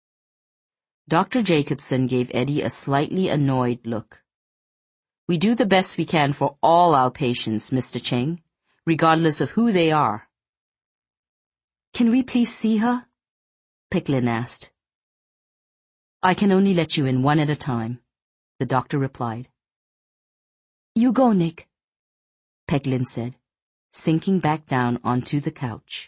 Doctor Jacobson gave Eddie a slightly annoyed look. We do the best we can for all our patients, Mister Cheng, regardless of who they are. Can we please see her? Peglin asked. I can only let you in one at a time, the doctor replied. You go, Nick, Peglin said, sinking back down onto the couch.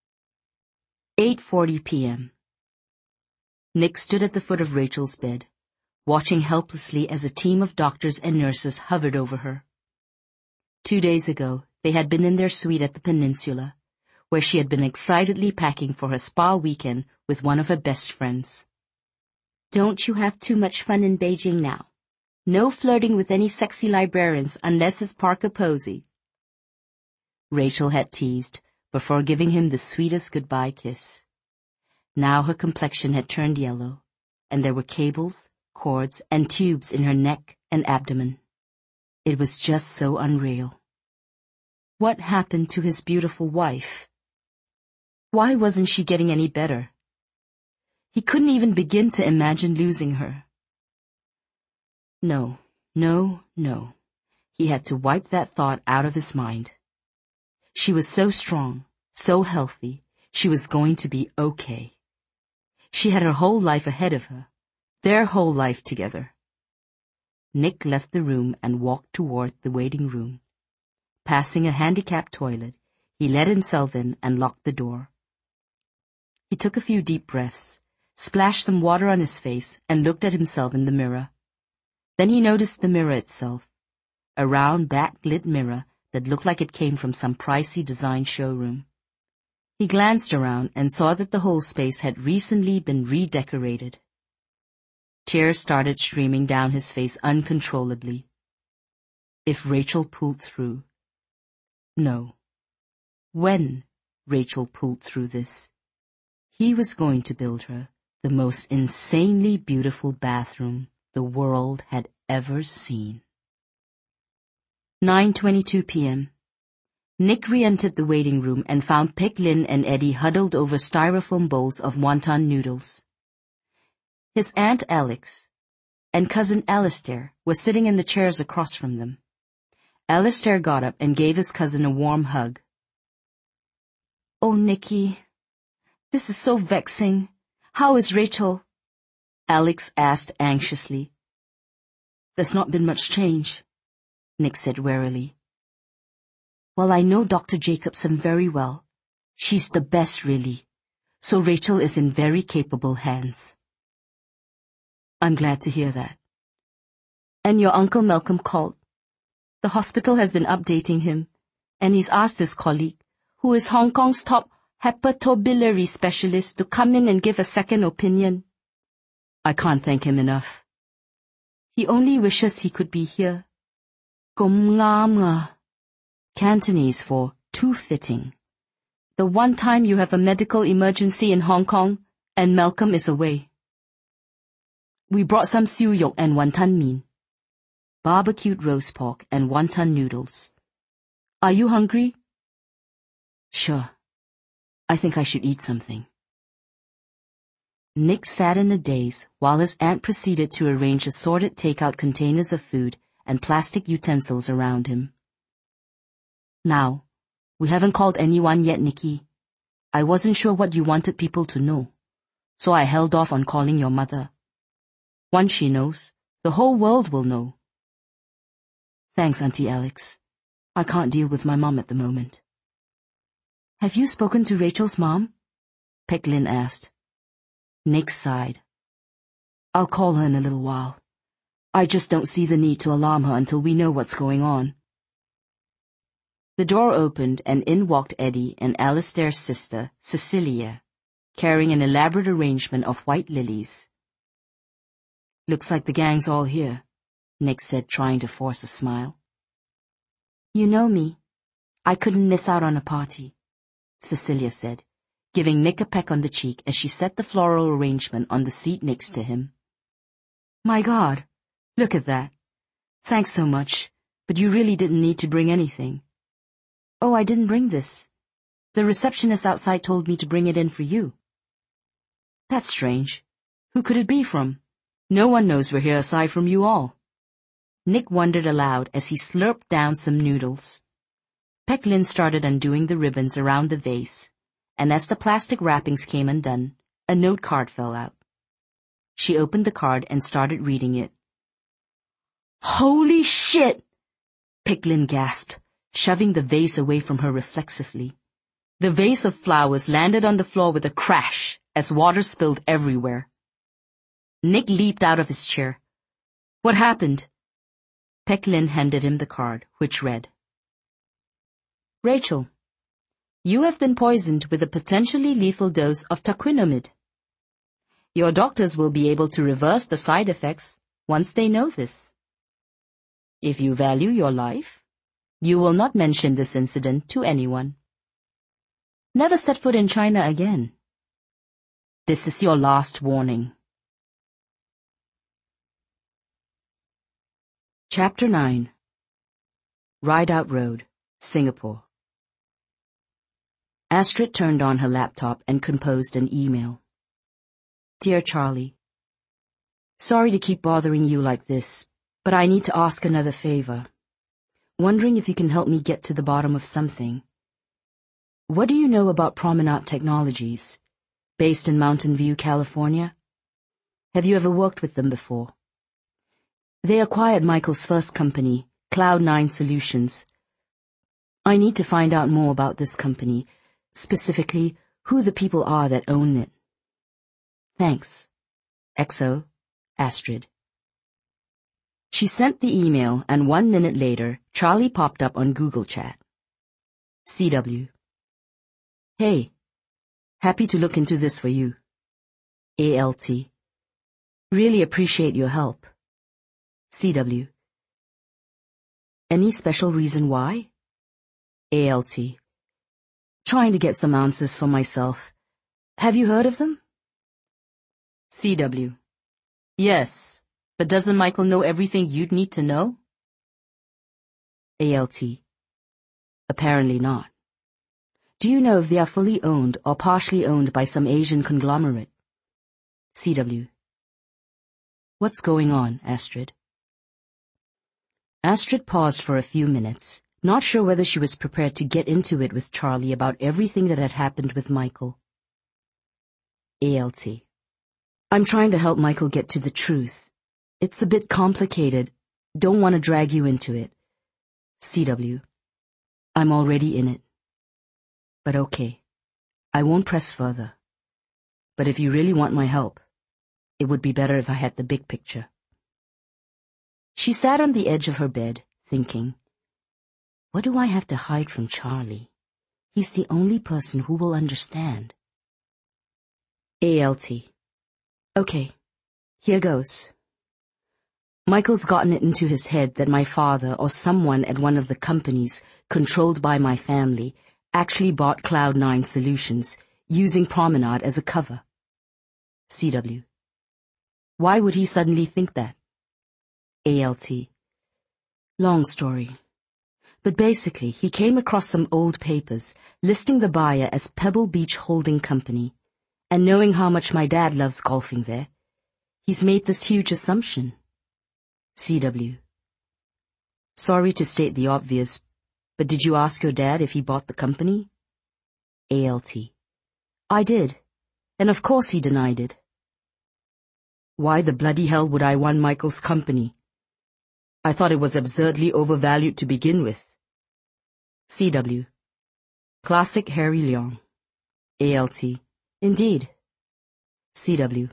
eight forty p.m. Nick stood at the foot of Rachel's bed, watching helplessly as a team of doctors and nurses hovered over her. Two days ago, they had been in their suite at the Peninsula, where she had been excitedly packing for her spa weekend with one of her best friends. Don't you have too much fun in Beijing now? No flirting with any sexy librarians unless it's Parker Posey. Rachel had teased, before giving him the sweetest goodbye kiss. Now her complexion had turned yellow, and there were cables, cords, and tubes in her neck and abdomen. It was just so unreal. What happened to his beautiful wife? Why wasn't she getting any better? He couldn't even begin to imagine losing her. No, no, no. He had to wipe that thought out of his mind. She was so strong, so healthy, she was going to be okay. She had her whole life ahead of her, their whole life together. Nick left the room and walked toward the waiting room. Passing a handicapped toilet, he let himself in and locked the door. He took a few deep breaths, splashed some water on his face, and looked at himself in the mirror. Then he noticed the mirror itself, a round backlit mirror that looked like it came from some pricey design showroom. He glanced around and saw that the whole space had recently been redecorated. Tears started streaming down his face uncontrollably. If Rachel pulled through. No. When Rachel pulled through this, he was going to build her the most insanely beautiful bathroom the world had ever seen. nine twenty-two p.m. Nick re-entered the waiting room and found Peglin and Eddie huddled over styrofoam bowls of wonton noodles. His Aunt Alex and cousin Alistair were sitting in the chairs across from them. Alistair got up and gave his cousin a warm hug. Oh, Nicky, this is so vexing. How is Rachel? Alex asked anxiously. There's not been much change, Nick said wearily. Well, I know Doctor Jacobson very well. She's the best, really. So Rachel is in very capable hands. I'm glad to hear that. And your Uncle Malcolm called. The hospital has been updating him, and he's asked his colleague, who is Hong Kong's top hepatobiliary specialist, to come in and give a second opinion. I can't thank him enough. He only wishes he could be here. Gom nga nga. Cantonese for too fitting. The one time you have a medical emergency in Hong Kong, and Malcolm is away. We brought some siu yok and wonton min, barbecued roast pork and wonton noodles. Are you hungry? Sure. I think I should eat something. Nick sat in a daze while his aunt proceeded to arrange assorted takeout containers of food and plastic utensils around him. Now, we haven't called anyone yet, Nicky. I wasn't sure what you wanted people to know, so I held off on calling your mother. Once she knows, the whole world will know. Thanks, Auntie Alex. I can't deal with my mom at the moment. Have you spoken to Rachel's mom? Peck-Lin asked. Nick sighed. I'll call her in a little while. I just don't see the need to alarm her until we know what's going on. The door opened and in walked Eddie and Alistair's sister, Cecilia, carrying an elaborate arrangement of white lilies. Looks like the gang's all here, Nick said, trying to force a smile. You know me. I couldn't miss out on a party, Cecilia said, giving Nick a peck on the cheek as she set the floral arrangement on the seat next to him. My God, look at that. Thanks so much, but you really didn't need to bring anything. Oh, I didn't bring this. The receptionist outside told me to bring it in for you. That's strange. Who could it be from? No one knows we're here aside from you all. Nick wondered aloud as he slurped down some noodles. Peck-Lin started undoing the ribbons around the vase, and as the plastic wrappings came undone, a note card fell out. She opened the card and started reading it. Holy shit! Peck-Lin gasped, shoving the vase away from her reflexively. The vase of flowers landed on the floor with a crash as water spilled everywhere. Nick leaped out of his chair. What happened? Peck-Lin handed him the card, which read, Rachel, you have been poisoned with a potentially lethal dose of taquinomide. Your doctors will be able to reverse the side effects once they know this. If you value your life, you will not mention this incident to anyone. Never set foot in China again. This is your last warning. Chapter nine. Rideout Road, Singapore. Astrid turned on her laptop and composed an email. Dear Charlie, sorry to keep bothering you like this, but I need to ask another favor. Wondering if you can help me get to the bottom of something. What do you know about Promenade Technologies, based in Mountain View, California? Have you ever worked with them before? They acquired Michael's first company, Cloud nine Solutions. I need to find out more about this company, specifically who the people are that own it. Thanks. X O, Astrid. She sent the email, and one minute later, Charlie popped up on Google Chat. C W. Hey. Happy to look into this for you. A L T. Really appreciate your help. C W. Any special reason why? A L T. Trying to get some answers for myself. Have you heard of them? C W. Yes, but doesn't Michael know everything you'd need to know? A L T. Apparently not. Do you know if they are fully owned or partially owned by some Asian conglomerate? C W. What's going on, Astrid? Astrid paused for a few minutes, not sure whether she was prepared to get into it with Charlie about everything that had happened with Michael. A L T. I'm trying to help Michael get to the truth. It's a bit complicated. Don't want to drag you into it. C W. I'm already in it. But okay. I won't press further. But if you really want my help, it would be better if I had the big picture. She sat on the edge of her bed, thinking, what do I have to hide from Charlie? He's the only person who will understand. A L T. Okay, here goes. Michael's gotten it into his head that my father or someone at one of the companies controlled by my family actually bought Cloud nine Solutions, using Promenade as a cover. C W. Why would he suddenly think that? A L T. Long story. But basically, he came across some old papers listing the buyer as Pebble Beach Holding Company, And knowing how much my dad loves golfing there, he's made this huge assumption. C W. Sorry to state the obvious, but did you ask your dad if he bought the company? A L T. I did, and of course he denied it. Why the bloody hell would I want Michael's company? I thought it was absurdly overvalued to begin with. C W. Classic Harry Leong. A L T. Indeed. C W.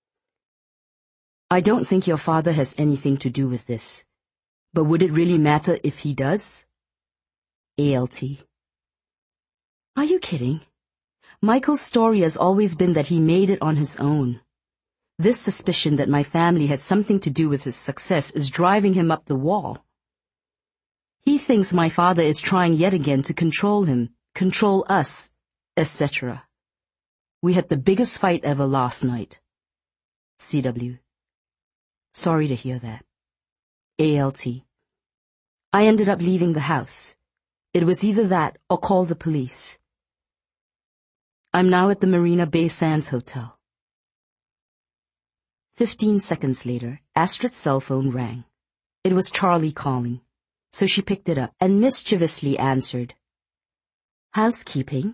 I don't think your father has anything to do with this, but would it really matter if he does? A L T. Are you kidding? Michael's story has always been that he made it on his own. This suspicion that my family had something to do with his success is driving him up the wall. He thinks my father is trying yet again to control him, control us, et cetera. We had the biggest fight ever last night. C W. Sorry to hear that. A L T. I ended up leaving the house. It was either that or call the police. I'm now at the Marina Bay Sands Hotel. Fifteen seconds later, Astrid's cell phone rang. It was Charlie calling, so she picked it up and mischievously answered. Housekeeping?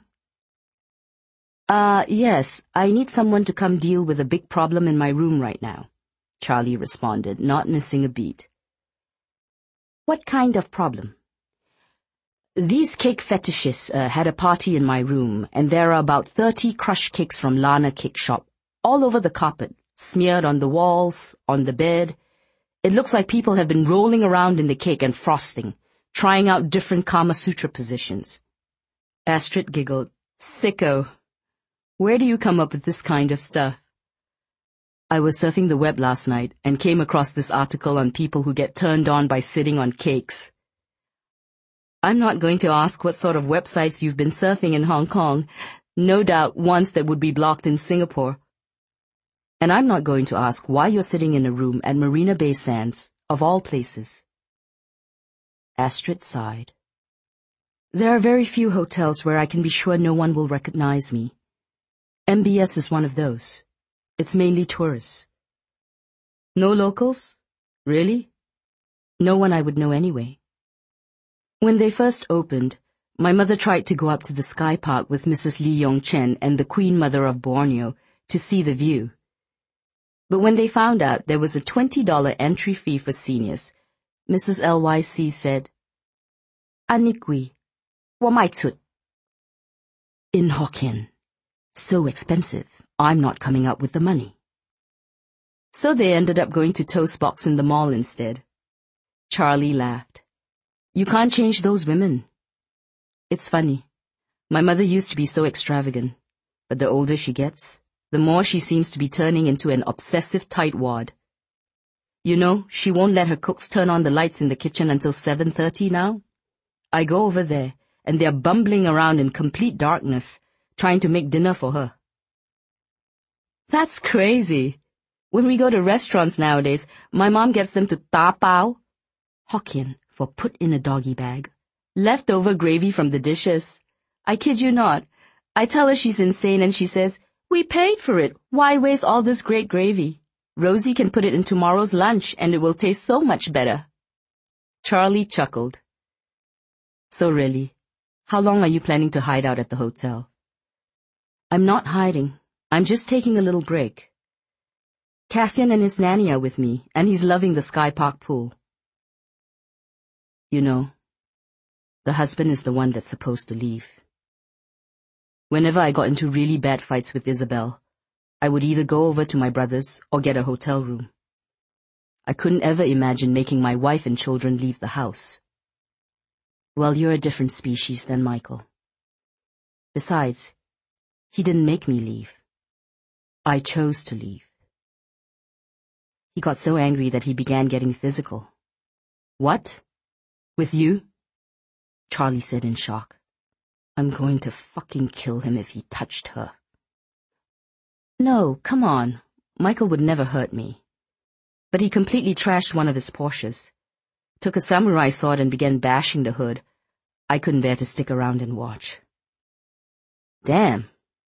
Uh, yes, I need someone to come deal with a big problem in my room right now, Charlie responded, not missing a beat. What kind of problem? These cake fetishists uh, had a party in my room, and there are about thirty crushed cakes from Lana Cake Shop, all over the carpet, smeared on the walls, on the bed. It looks like people have been rolling around in the cake and frosting, trying out different Kama Sutra positions. Astrid giggled. Sicko. Where do you come up with this kind of stuff? I was surfing the web last night and came across this article on people who get turned on by sitting on cakes. I'm not going to ask what sort of websites you've been surfing in Hong Kong, no doubt ones that would be blocked in Singapore. And I'm not going to ask why you're sitting in a room at Marina Bay Sands, of all places. Astrid sighed. There are very few hotels where I can be sure no one will recognize me. M B S is one of those. It's mainly tourists. No locals? Really? No one I would know anyway. When they first opened, my mother tried to go up to the Sky Park with Missus Lee Yong Chen and the Queen Mother of Borneo to see the view. But when they found out there was a twenty dollar entry fee for seniors, Missus L Y C said, Anikwi, wamaitut. In Hokkien. So expensive, I'm not coming up with the money. So they ended up going to Toast Box in the mall instead. Charlie laughed. You can't change those women. It's funny. My mother used to be so extravagant, but the older she gets, the more she seems to be turning into an obsessive tightwad. You know, she won't let her cooks turn on the lights in the kitchen until seven thirty now. I go over there, and they're bumbling around in complete darkness, trying to make dinner for her. That's crazy. When we go to restaurants nowadays, my mom gets them to tapao, Hokkien for put in a doggy bag, leftover gravy from the dishes. I kid you not. I tell her she's insane and she says, we paid for it. Why waste all this great gravy? Rosie can put it in tomorrow's lunch and it will taste so much better. Charlie chuckled. So really, how long are you planning to hide out at the hotel? I'm not hiding. I'm just taking a little break. Cassian and his nanny are with me, and he's loving the Sky Park pool. You know, the husband is the one that's supposed to leave. Whenever I got into really bad fights with Isabel, I would either go over to my brother's or get a hotel room. I couldn't ever imagine making my wife and children leave the house. Well, you're a different species than Michael. Besides, he didn't make me leave. I chose to leave. He got so angry that he began getting physical. What? With you? Charlie said in shock. I'm going to fucking kill him if he touched her. No, come on. Michael would never hurt me. But he completely trashed one of his Porsches, took a samurai sword and began bashing the hood. I couldn't bear to stick around and watch. Damn.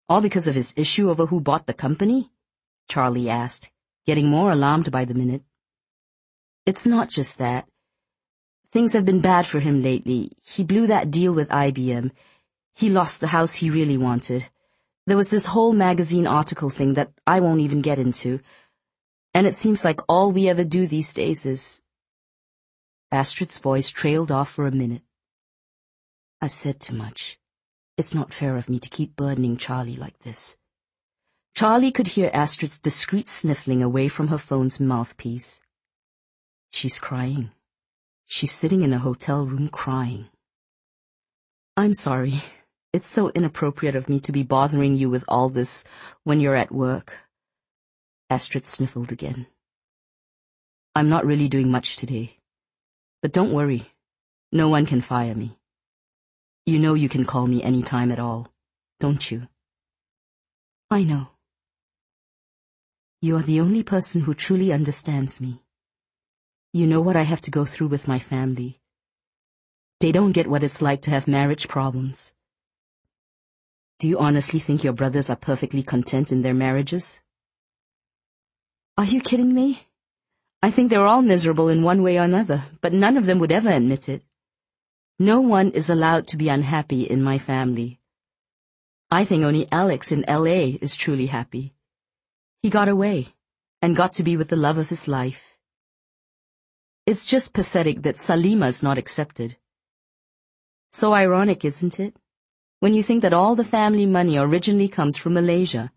All because of his issue over who bought the company? Charlie asked, getting more alarmed by the minute. It's not just that. Things have been bad for him lately. He blew that deal with I B M. He lost the house he really wanted. There was this whole magazine article thing that I won't even get into. And it seems like all we ever do these days is... Astrid's voice trailed off for a minute. I've said too much. It's not fair of me to keep burdening Charlie like this. Charlie could hear Astrid's discreet sniffling away from her phone's mouthpiece. She's crying. She's sitting in a hotel room crying. I'm sorry. It's so inappropriate of me to be bothering you with all this when you're at work. Astrid sniffled again. I'm not really doing much today. But don't worry. No one can fire me. You know you can call me any time at all, don't you? I know. You are the only person who truly understands me. You know what I have to go through with my family. They don't get what it's like to have marriage problems. Do you honestly think your brothers are perfectly content in their marriages? Are you kidding me? I think they're all miserable in one way or another, but none of them would ever admit it. No one is allowed to be unhappy in my family. I think only Alex in L A is truly happy. He got away and got to be with the love of his life. It's just pathetic that Salima's not accepted. So ironic, isn't it? When you think that all the family money originally comes from Malaysia.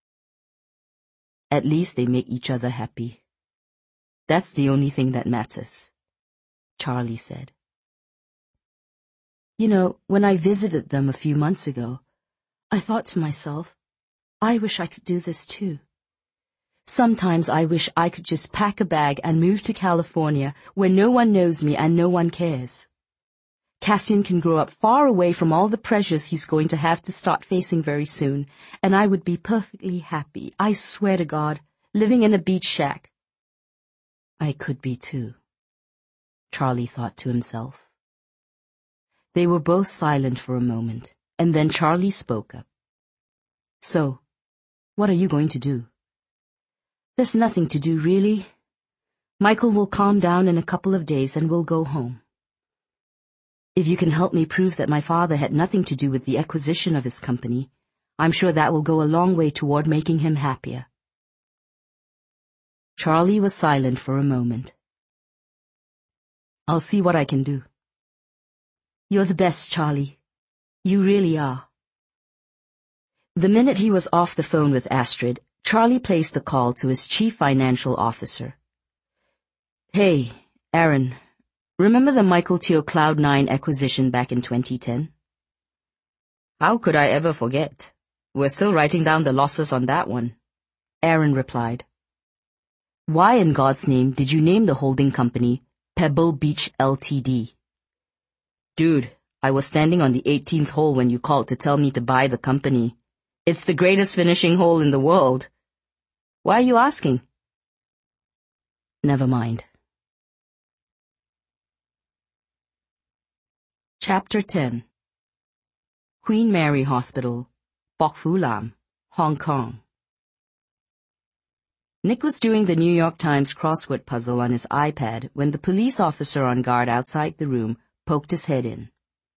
At least they make each other happy. That's the only thing that matters, Charlie said. You know, when I visited them a few months ago, I thought to myself, I wish I could do this too. Sometimes I wish I could just pack a bag and move to California where no one knows me and no one cares. Cassian can grow up far away from all the pressures he's going to have to start facing very soon, and I would be perfectly happy, I swear to God, living in a beach shack. I could be too, Charlie thought to himself. They were both silent for a moment, and then Charlie spoke up. So, what are you going to do? There's nothing to do, really. Michael will calm down in a couple of days and we'll go home. If you can help me prove that my father had nothing to do with the acquisition of his company, I'm sure that will go a long way toward making him happier. Charlie was silent for a moment. I'll see what I can do. You're the best, Charlie. You really are. The minute he was off the phone with Astrid, Charlie placed a call to his chief financial officer. Hey, Aaron, remember the Michael Teo Cloud nine acquisition back in twenty ten? How could I ever forget? We're still writing down the losses on that one, Aaron replied. Why in God's name did you name the holding company Pebble Beach Limited? Dude, I was standing on the eighteenth hole when you called to tell me to buy the company. It's the greatest finishing hole in the world. Why are you asking? Never mind. Chapter ten. Queen Mary Hospital, Bok Fu Lam, Hong Kong. Nick was doing the New York Times crossword puzzle on his iPad when the police officer on guard outside the room poked his head in.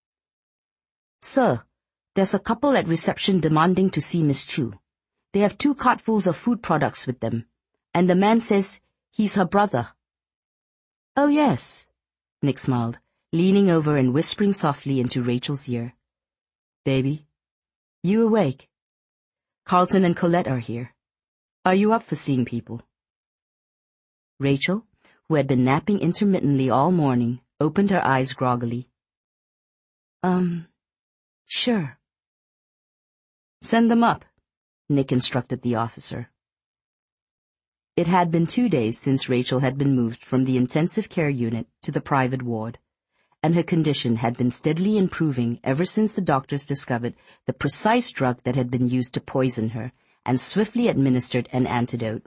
Sir, there's a couple at reception demanding to see Miss Chu. They have two cartfuls of food products with them, and the man says he's her brother. Oh, yes, Nick smiled, leaning over and whispering softly into Rachel's ear. Baby, you awake? Carlton and Colette are here. Are you up for seeing people? Rachel, who had been napping intermittently all morning, opened her eyes groggily. Um, sure. Send them up, Nick instructed the officer. It had been two days since Rachel had been moved from the intensive care unit to the private ward, and her condition had been steadily improving ever since the doctors discovered the precise drug that had been used to poison her and swiftly administered an antidote.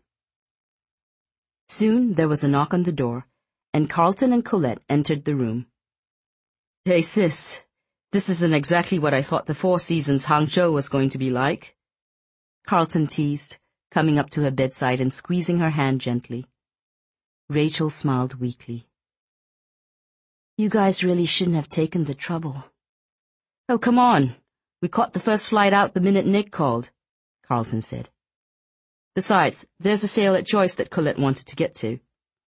Soon there was a knock on the door, and Carlton and Colette entered the room. Hey sis, this isn't exactly what I thought the Four Seasons Hangzhou was going to be like, Carlton teased, coming up to her bedside and squeezing her hand gently. Rachel smiled weakly. You guys really shouldn't have taken the trouble. Oh, come on. We caught the first flight out the minute Nick called, Carlton said. Besides, there's a sale at Joyce that Colette wanted to get to.